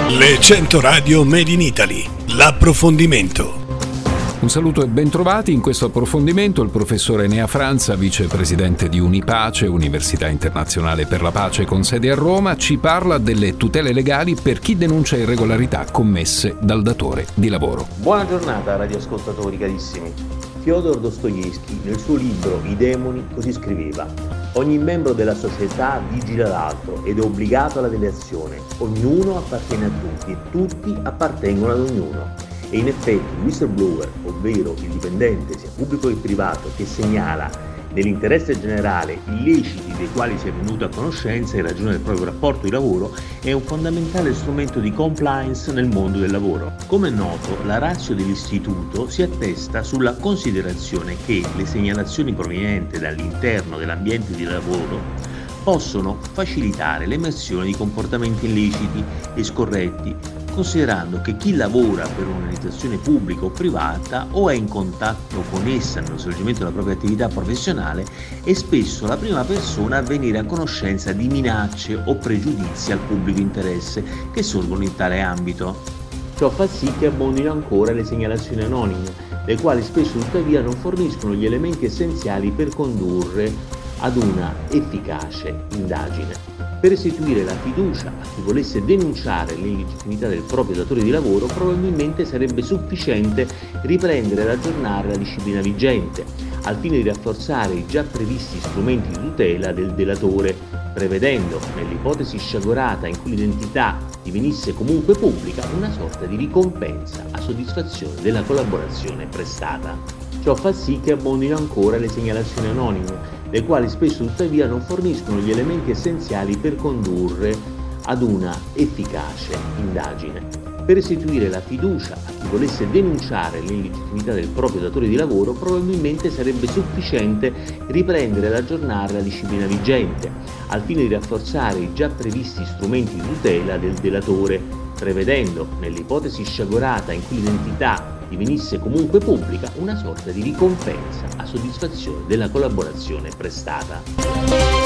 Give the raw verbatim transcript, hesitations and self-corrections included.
Le cento radio Made in Italy, l'approfondimento. Un saluto e bentrovati. In questo approfondimento il professore Enea Franza, vicepresidente di Unipace, Università Internazionale per la Pace con sede a Roma, ci parla delle tutele legali per chi denuncia irregolarità commesse dal datore di lavoro. Buona giornata radioascoltatori carissimi. Fyodor Dostoevskij nel suo libro I demoni così scriveva: ogni membro della società vigila l'altro ed è obbligato alla delegazione. Ognuno appartiene a tutti e tutti appartengono ad ognuno. E in effetti il whistleblower, ovvero il dipendente sia pubblico che privato che segnala nell'interesse generale illeciti dei quali si è venuto a conoscenza in ragione del proprio rapporto di lavoro, è un fondamentale strumento di compliance nel mondo del lavoro. Come è noto, la ratio dell'istituto si attesta sulla considerazione che le segnalazioni provenienti dall'interno dell'ambiente di lavoro possono facilitare l'emersione di comportamenti illeciti e scorretti, considerando che chi lavora per un'organizzazione pubblica o privata o è in contatto con essa nello svolgimento della propria attività professionale è spesso la prima persona a venire a conoscenza di minacce o pregiudizi al pubblico interesse che sorgono in tale ambito. Ciò fa sì che abbondino ancora le segnalazioni anonime, le quali spesso tuttavia non forniscono gli elementi essenziali per condurre ad una efficace indagine. Per restituire la fiducia a chi volesse denunciare l'illegittimità del proprio datore di lavoro, probabilmente sarebbe sufficiente riprendere ed aggiornare la disciplina vigente, al fine di rafforzare i già previsti strumenti di tutela del delatore, prevedendo, nell'ipotesi sciagurata in cui l'identità divenisse comunque pubblica, una sorta di ricompensa a soddisfazione della collaborazione prestata. Ciò fa sì che abbondino ancora le segnalazioni anonime, le quali spesso tuttavia non forniscono gli elementi essenziali per condurre ad una efficace indagine. Per restituire la fiducia a chi volesse denunciare l'illegittimità del proprio datore di lavoro, probabilmente sarebbe sufficiente riprendere ed aggiornare la disciplina vigente, al fine di rafforzare i già previsti strumenti di tutela del delatore, prevedendo, nell'ipotesi sciagurata in cui l'identità divenisse comunque pubblica, una sorta di ricompensa a soddisfazione della collaborazione prestata.